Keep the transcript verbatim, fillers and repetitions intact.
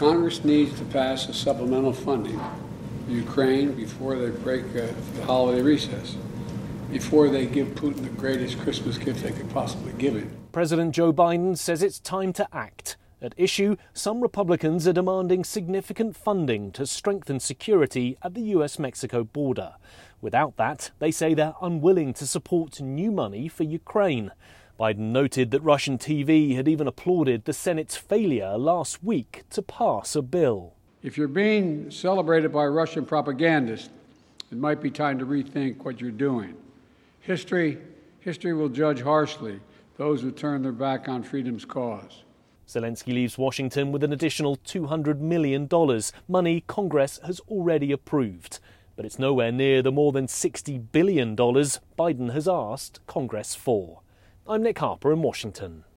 Congress needs to pass a supplemental funding for Ukraine before they break uh, the holiday recess, before they give Putin the greatest Christmas gift they could possibly give him. President Joe Biden says it's time to act. At issue, some Republicans are demanding significant funding to strengthen security at the U S Mexico border. Without that, they say they're unwilling to support new money for Ukraine. Biden noted that Russian T V had even applauded the Senate's failure last week to pass a bill. If you're being celebrated by Russian propagandists, it might be time to rethink what you're doing. History, history will judge harshly those who turn their back on freedom's cause. Zelensky leaves Washington with an additional two hundred million dollars, money Congress has already approved. But it's nowhere near the more than sixty billion dollars Biden has asked Congress for. I'm Nick Harper in Washington.